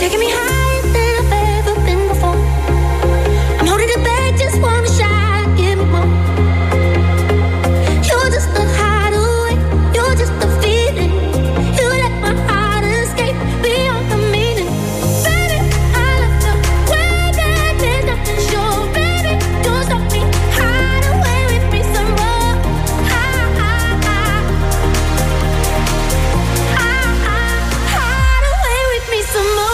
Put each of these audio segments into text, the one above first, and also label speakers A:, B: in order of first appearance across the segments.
A: taking me higher than I've ever been before. I'm holding it back, just one shot, give me more. You're just a hideaway, you're just a feeling. You let my heart escape beyond the meaning. Baby, I love the way that there's nothing sure. Baby, don't stop me, hide away with me some more. Hide away with me some more.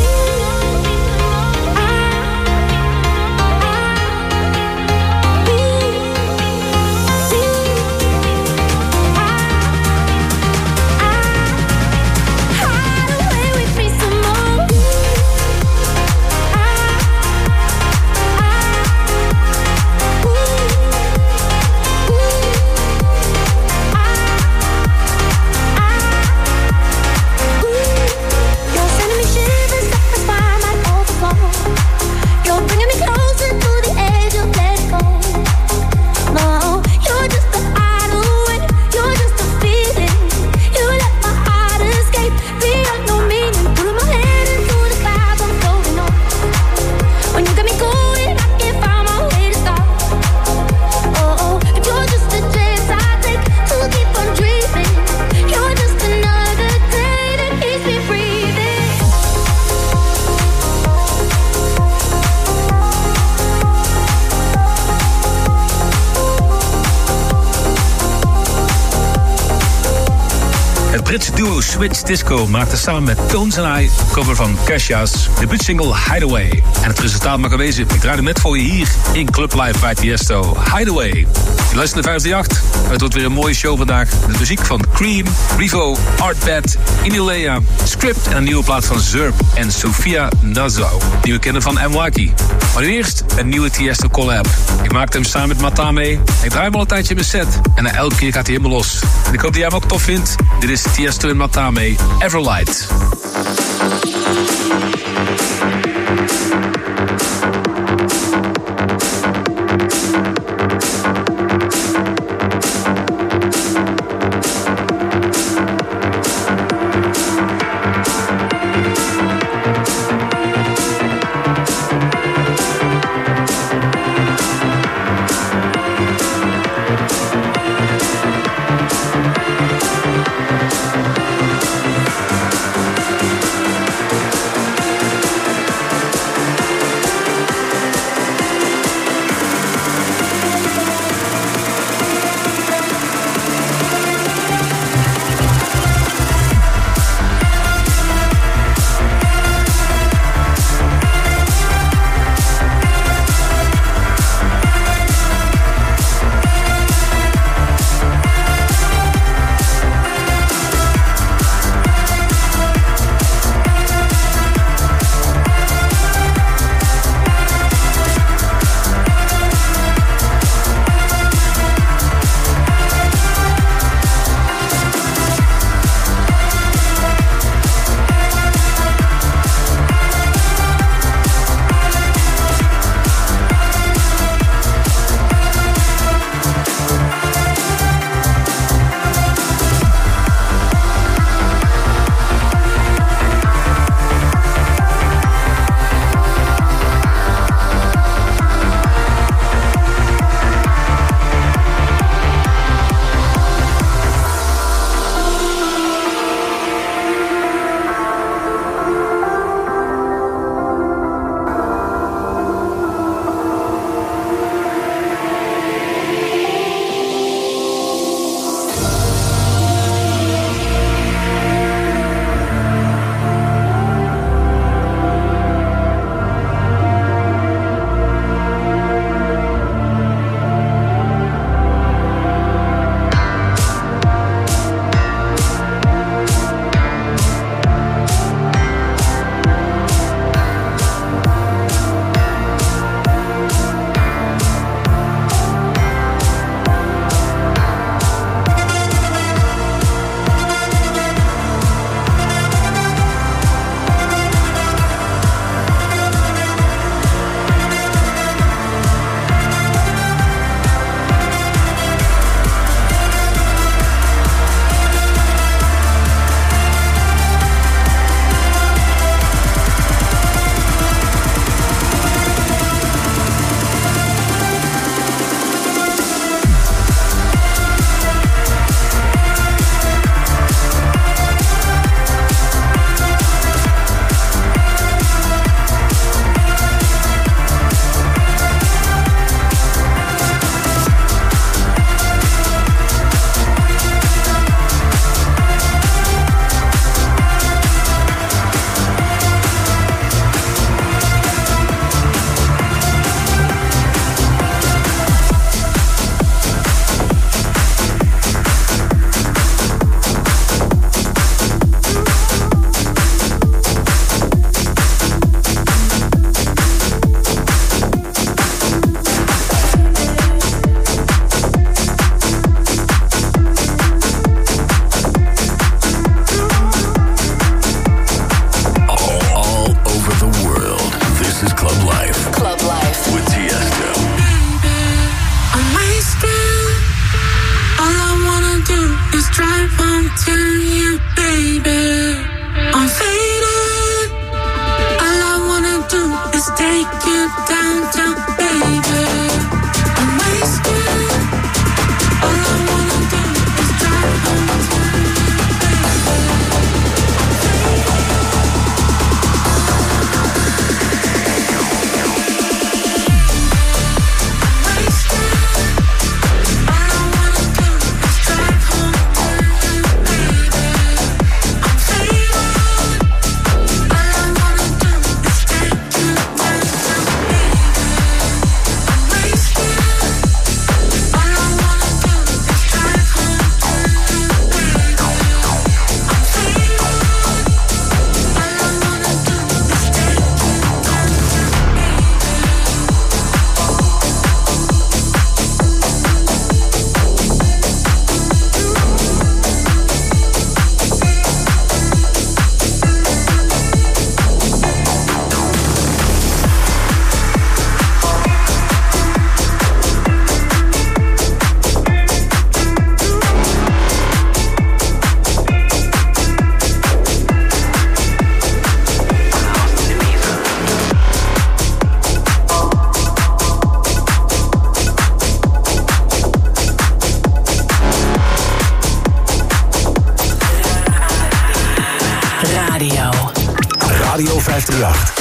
B: Het Britse duo Switch Disco maakte samen met Tones and I een cover van Kesha's debuutsingle Hideaway. En het resultaat mag wezen, ik draai hem net voor je hier in Club Live bij Tiesto. Hideaway. Je luistert naar 538. Het wordt weer een mooie show vandaag. De muziek van Cream, Rivo, Artbad, Inilea, Script en een nieuwe plaat van Zurb en Sofia Nazo. Nieuwe kenner van Mwaki. Maar nu eerst een nieuwe Tiesto collab. Ik maakte hem samen met Matame. Ik draai hem al een tijdje in mijn set. En elke keer gaat hij helemaal los. En ik hoop dat jij hem ook tof vindt. Dit is Tiesto en Matame, Everlight.
C: Radio 538.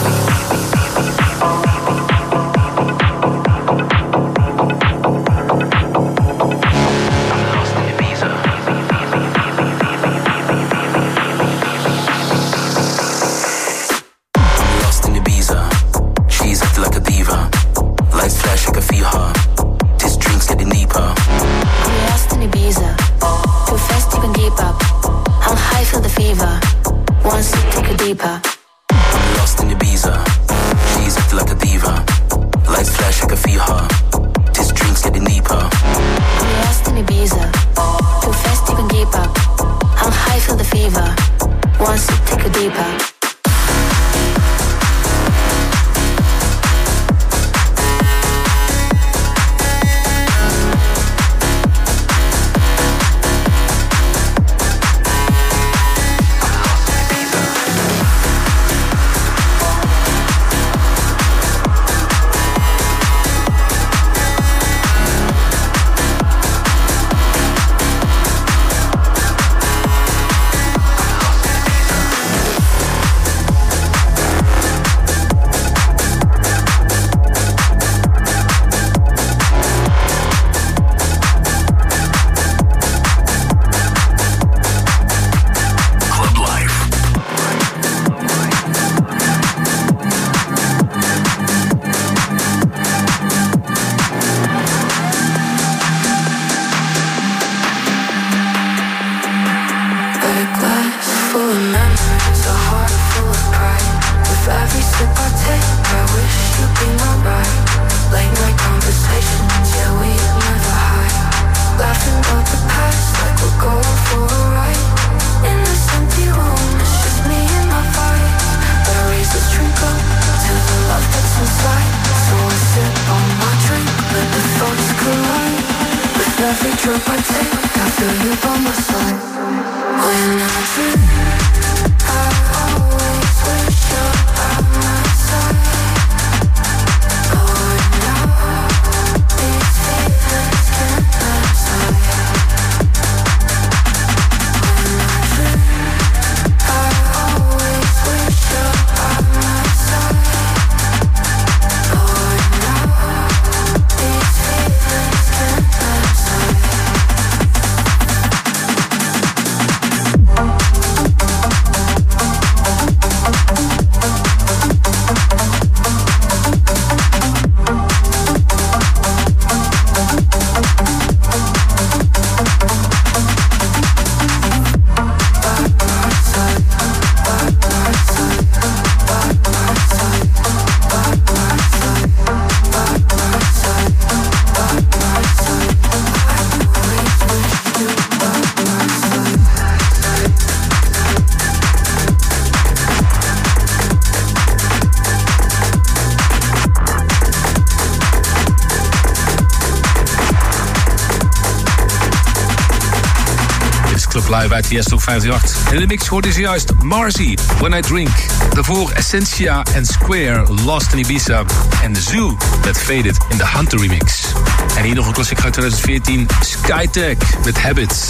B: Live uit Tiesto 538. In de mix hoorde ze juist Marzi, When I Drink. Daarvoor Essentia en Square, Lost in Ibiza. En The Zoo, met Faded in de Hunter remix. En hier nog een klassiek uit 2014, Skytech met Habits.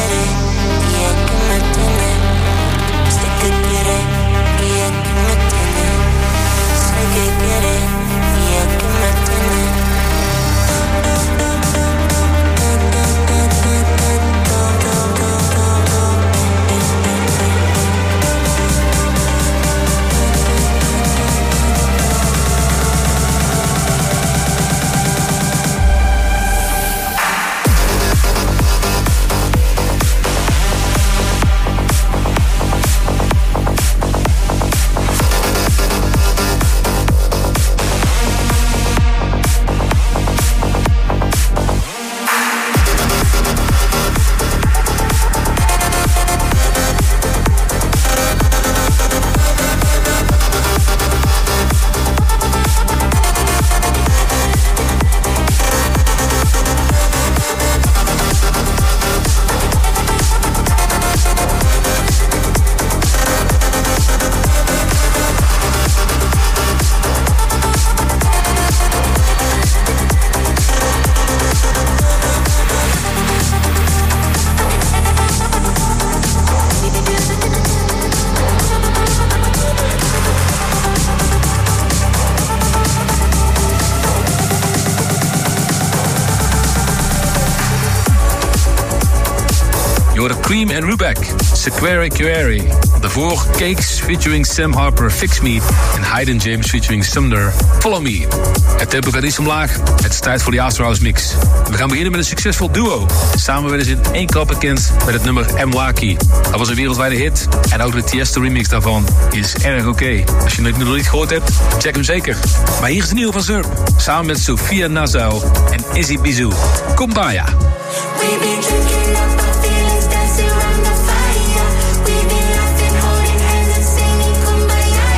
B: Cream en Rubeck, Sequere Query. Daarvoor Cakes featuring Sam Harper, Fix Me. En Hayden James featuring Sumner, Follow Me. Het tempo gaat iets omlaag. Het is tijd voor de After House mix. We gaan beginnen met een succesvol duo. Samen werden ze in één klap bekend met het nummer M. Lucky. Dat was een wereldwijde hit. En ook de Tiesto remix daarvan is erg oké. Als je het nog niet gehoord hebt, check hem zeker. Maar hier is de nieuwe van Zurb. Samen met Sofia Nassau en Izzy Bizou. Kumbaya.
A: We've been drinking up our feelings, dancing around the fire. We've been laughing, holding hands and singing Kumbaya,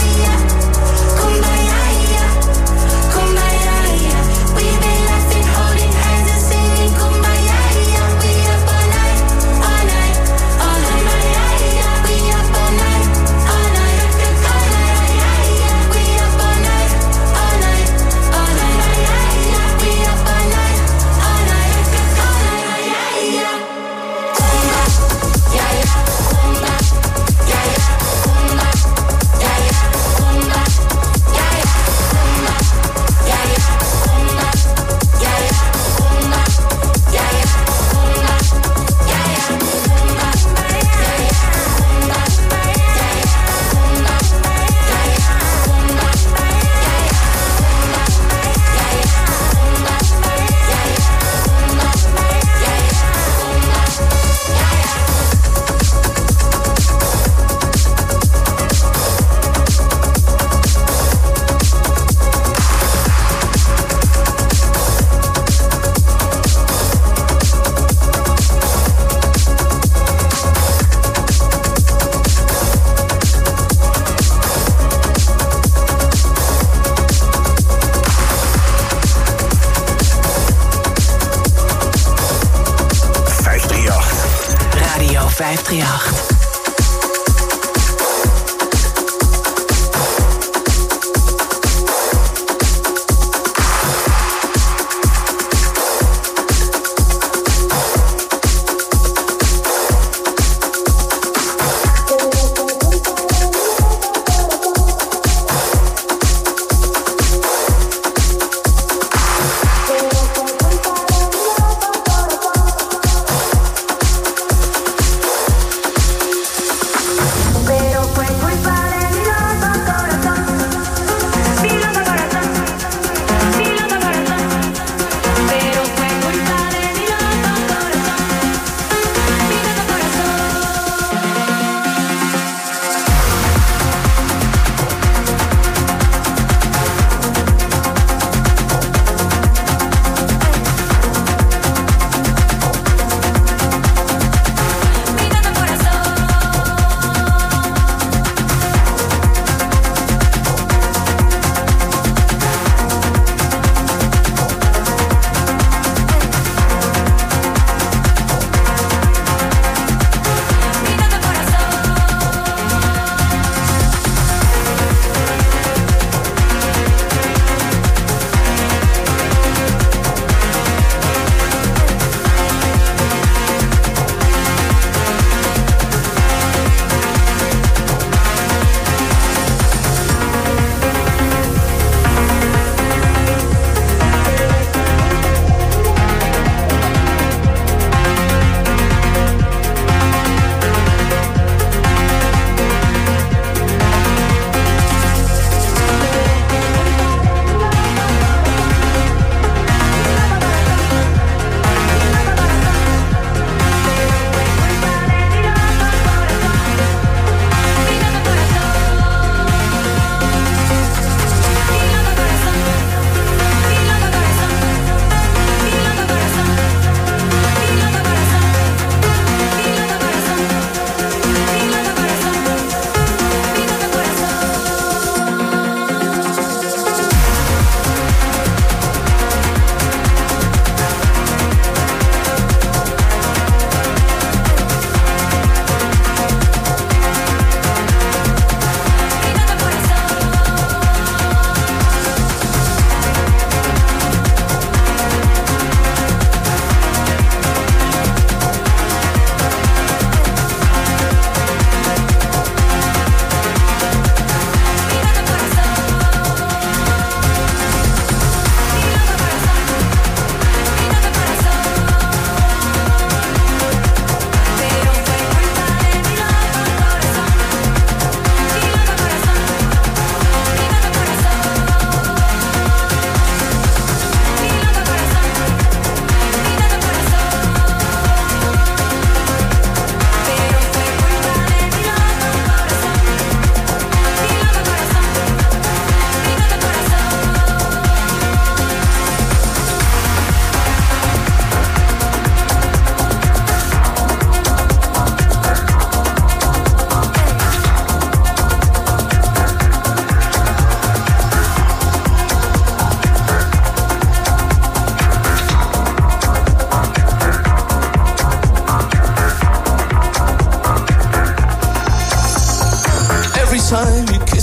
A: Kumbaya, Kumbaya. We've been laughing, holding hands and singing Kumbaya. We up all night, all night, all night. We up all night, all night, all night. We up all night, all night, all night. We up all night, all night, all night.
C: Radio 538.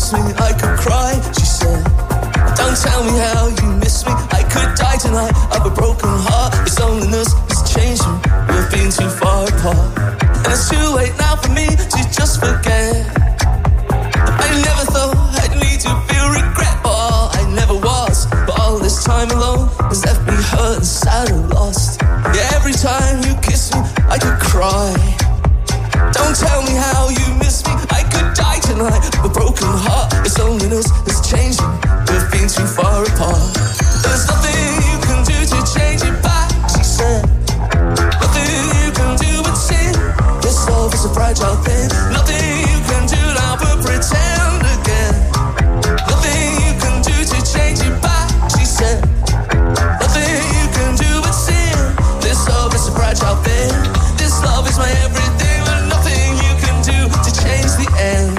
D: kiss me, I could cry, she said. Don't tell me how you miss me, I could die tonight of a broken heart. This loneliness is changing, we've been too far apart. And it's too late now for me to just forget. I never thought I'd need to feel regret, but all I never was. But all this time alone has left me hurt and sad and lost. Yeah, every time you kiss me, I could cry. Don't tell me how you miss me, I could die tonight with a broken heart. This loneliness is changing, we've been too far apart. There's nothing you can do to change it back, she said. Nothing you can do but sin. This love is a fragile thing. Nothing you can do now but pretend again. Nothing you can do to change it back, she said. Nothing you can do but sin. This love is a fragile thing. This love is my everything, but nothing you can do to change the end.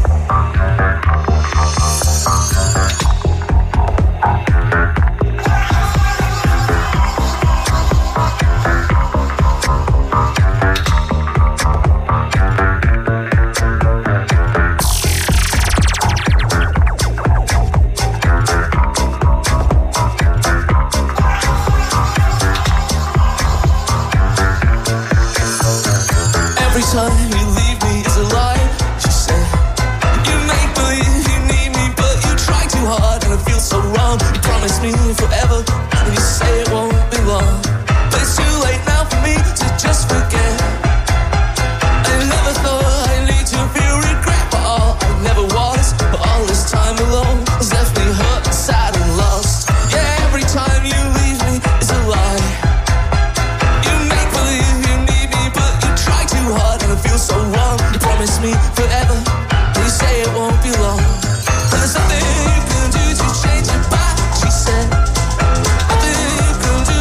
D: Every time you leave me is a lie, she said. You make believe you need me, but you try too hard and it feels so wrong. You promise me forever and you say it won't be long. But it's too late now for me to just forget. I never thought I'd lead to feel regret, but all I never was. But all this time alone has left me hurt and sad and lost. Yeah, every time you leave me is a lie. You make believe you need me, but you try too hard and it feels so wrong. You promise me forever and you say it won't be long. There's nothing you can do to change it back, she said. Nothing you can do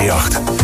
E: 538.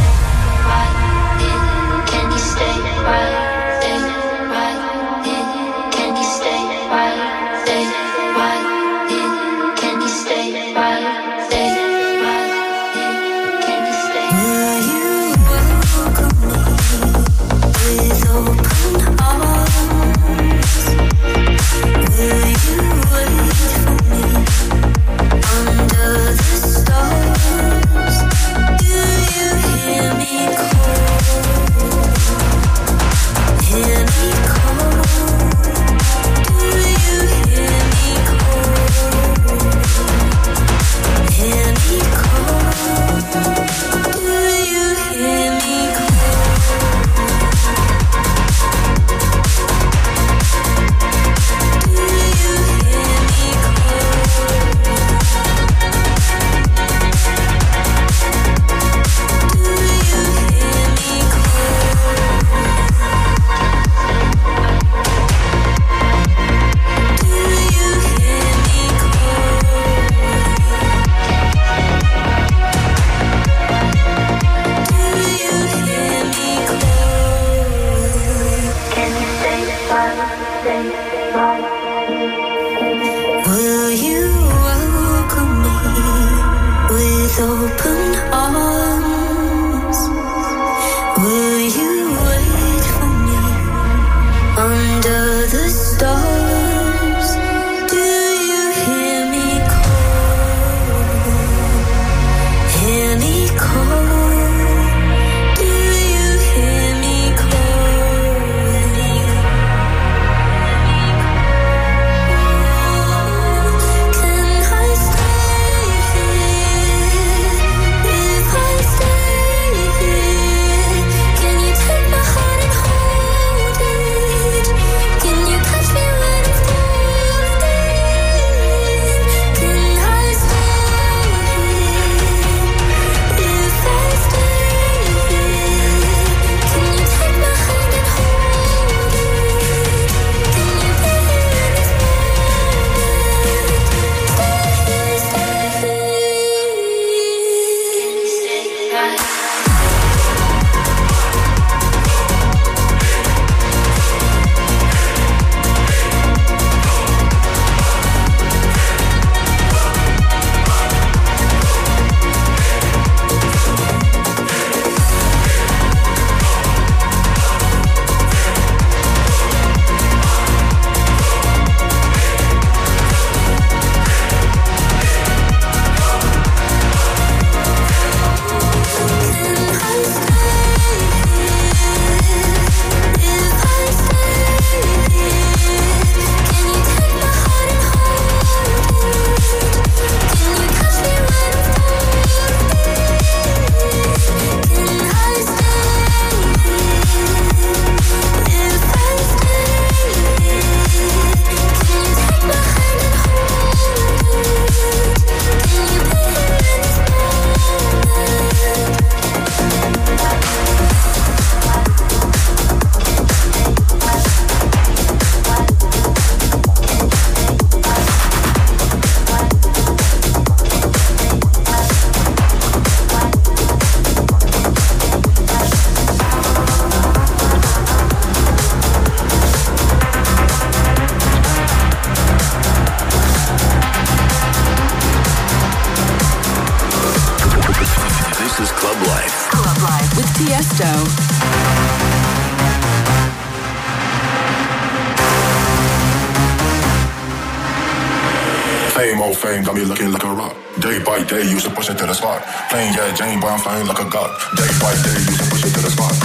F: Fame, old fame, got me looking like a rock. Day by day, used to push it to the spot. Plain, yeah, Jane, boy, I'm flying like a god. Day by day, used to push it to the spot.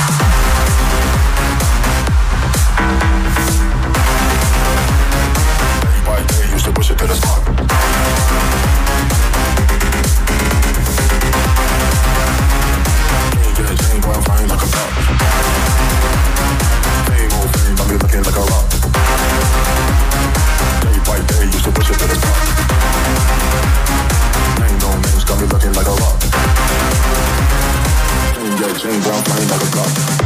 F: Day by day, used to push it to the spot. Plain, yeah, Jane, boy, I'm flying like a god. Fame, old fame, got me looking like a rock. Day by day, used to push it to the spot. Name no names, got me looking like a rock. Yeah, Jane Brown, flying like a god.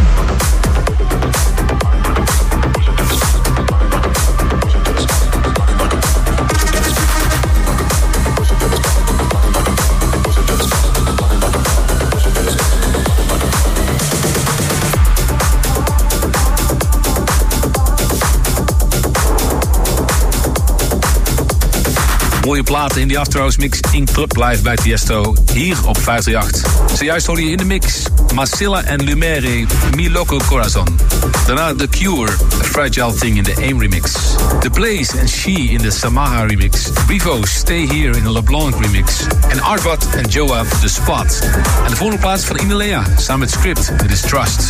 B: Mooie platen in die After Hours mix in Club Live bij Tiesto. Hier op 538. Zojuist hoorde je in de mix Masilla en Lumere, Mi Loco Corazon. Daarna The Cure, A Fragile Thing in de AIM remix. The Blaze en She in de Samaha remix. Rivo, Stay Here in de LeBlanc remix. En Artbot en Joa, The Spot. En de volgende plaats van Inalea, samen met Script, dit is Trust.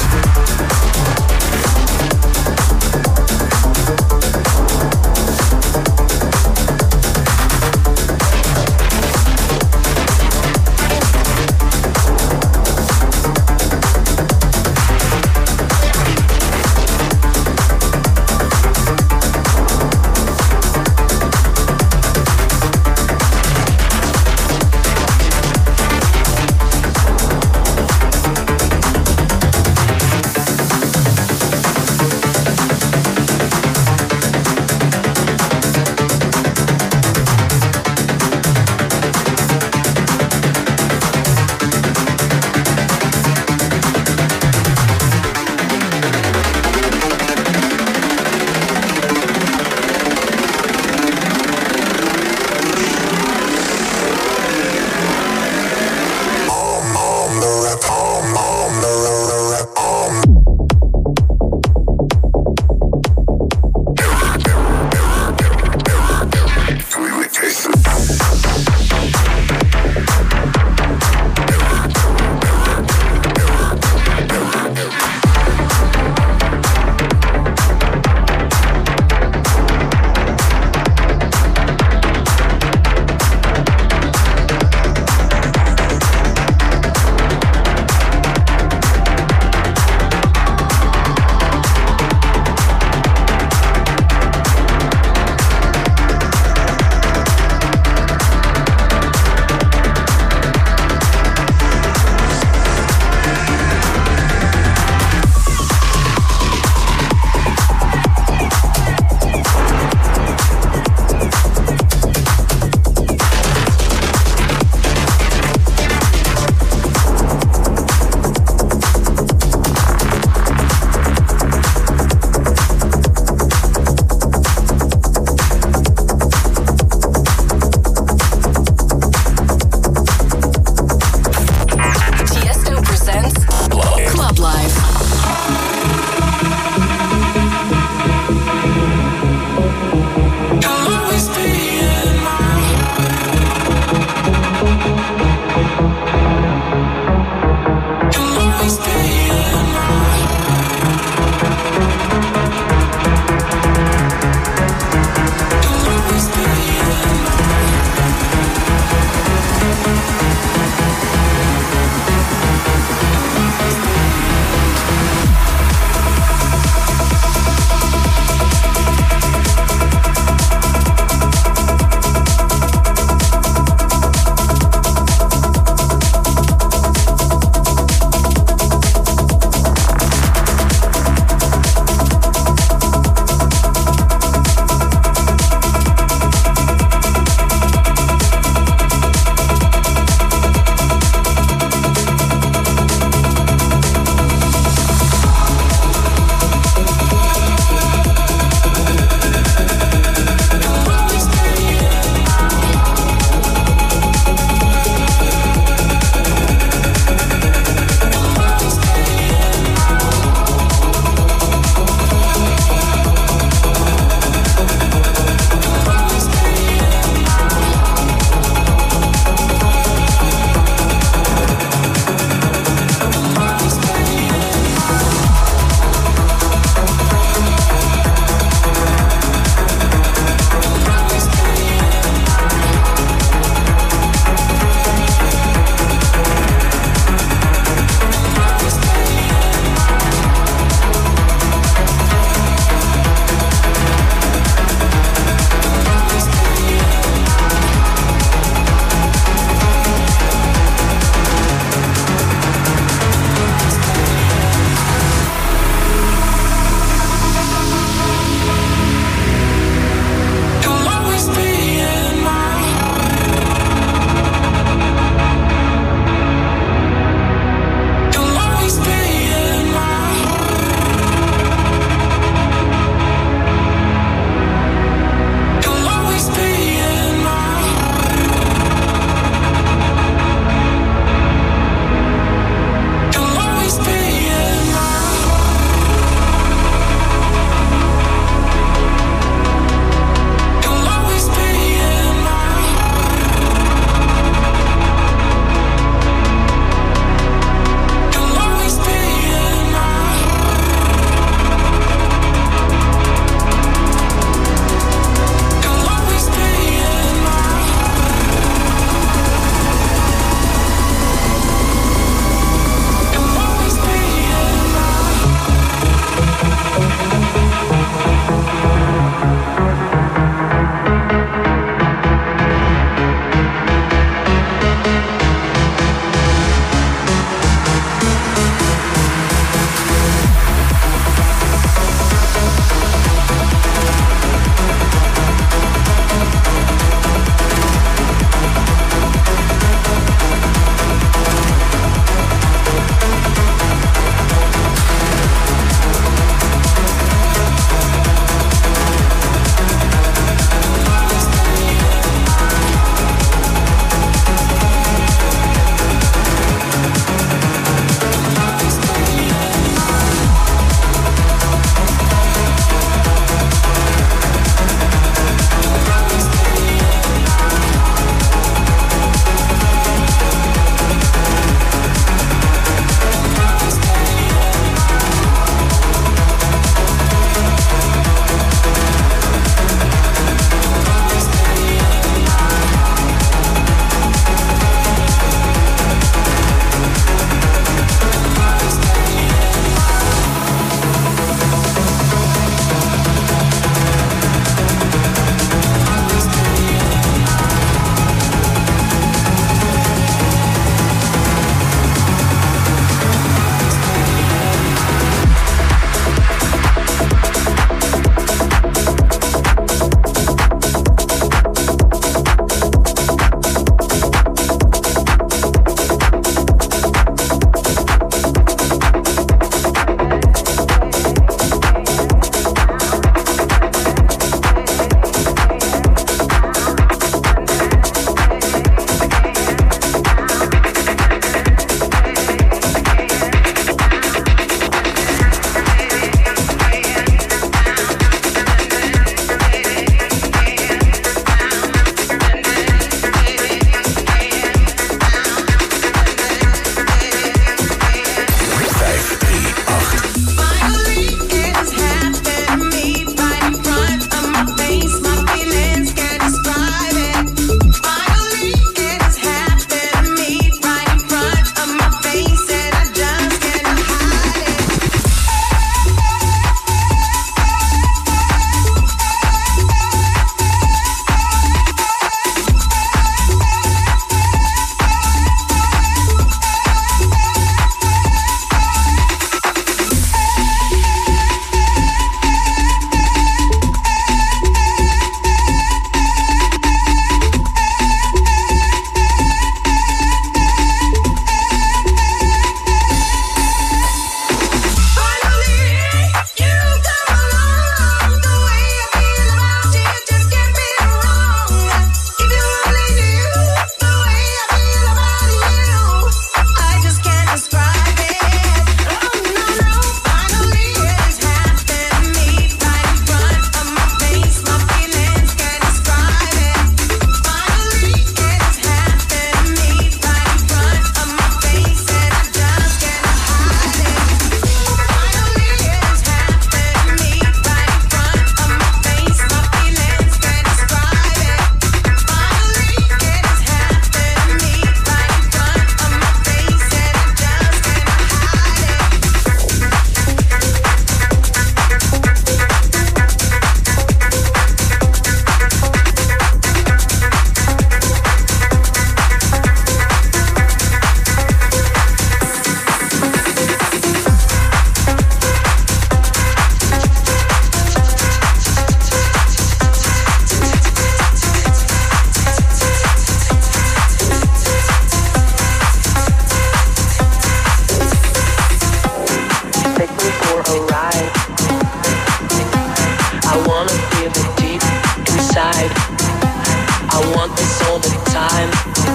C: I want this all the time.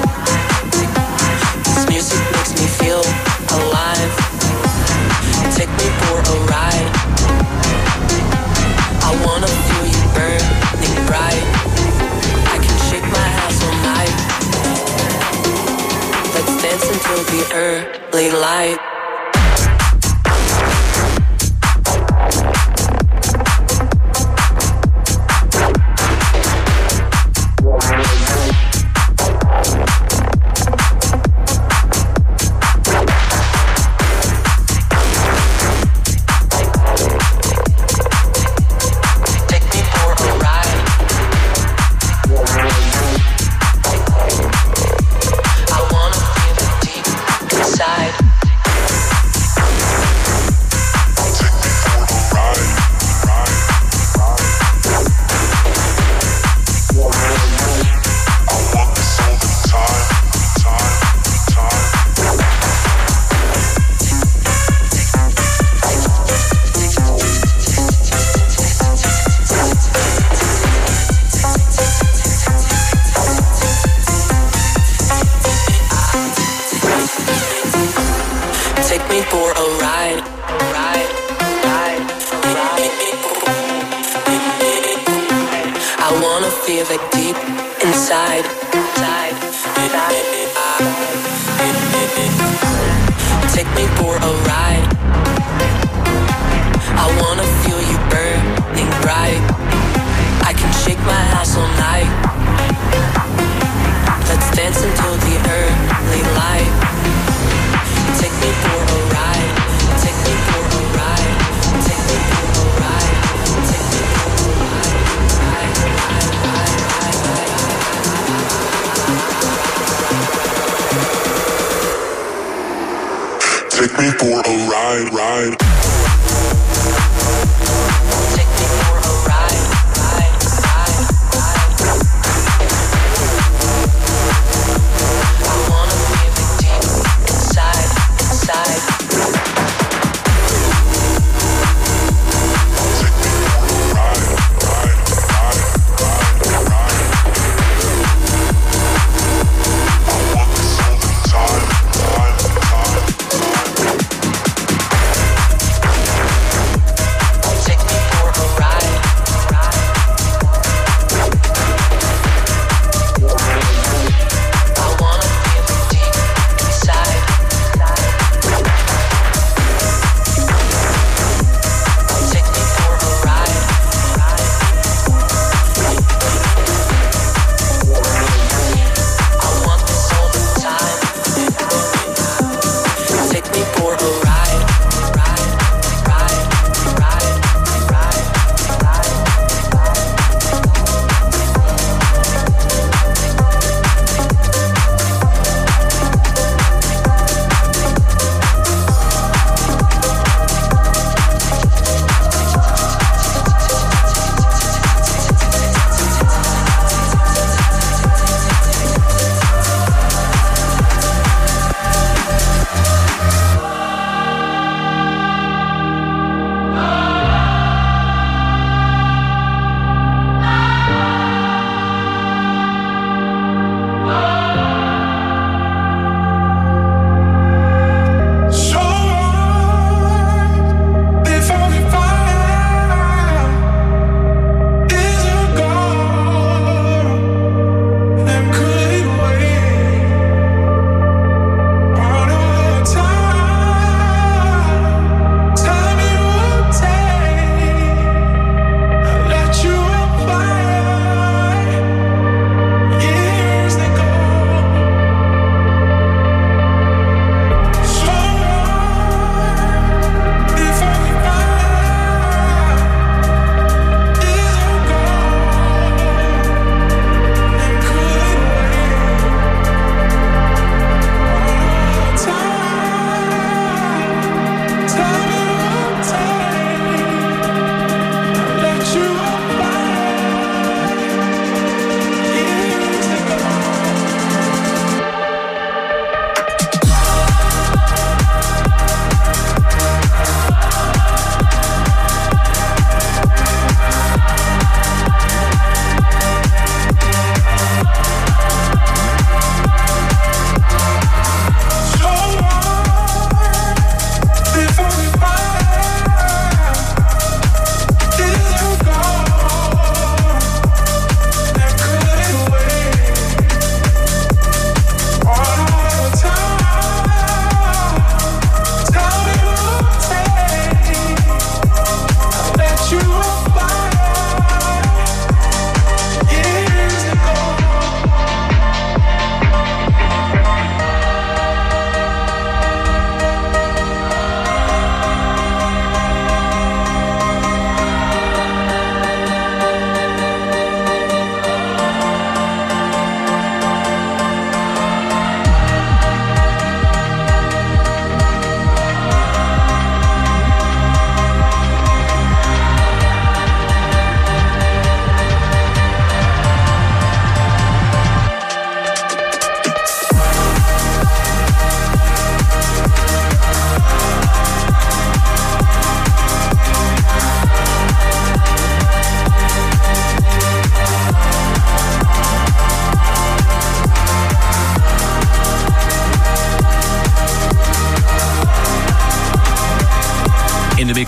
C: This music makes me feel alive. Take me for a ride. I wanna feel you burning bright. I can shake my ass all night. Let's dance until the early light.
F: Take me for a ride, ride.
C: Take me for a ride, ride, ride, ride. I wanna feel it deep inside, inside.
F: Take me for a ride, ride, ride, ride, ride. I want this all the time, time, time, time.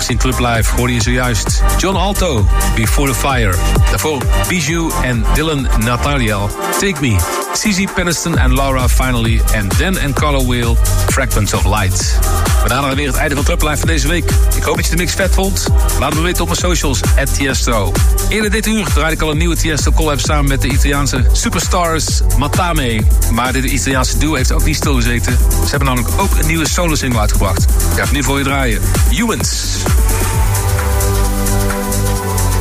B: straks in Club Live hoorde je zojuist John Alto, Before the Fire. Daarvoor Bijou en Dylan Nathaniel, Take Me. CeCe Peniston en Laura Finally. En Dan en Carlo Wheel, Fragments of Light. We naderen weer het einde van Club Live van deze weet. Ik hoop dat je de mix vet vond. Laat me weten op mijn socials, @Tiesto. Eerder dit uur draaide ik al een nieuwe Tiesto collab samen met de Italiaanse superstars Matame. Maar dit Italiaanse duo heeft ook niet stilgezeten. Ze hebben namelijk ook een nieuwe solo-single uitgebracht. Ik ga het nu voor je draaien. Humans.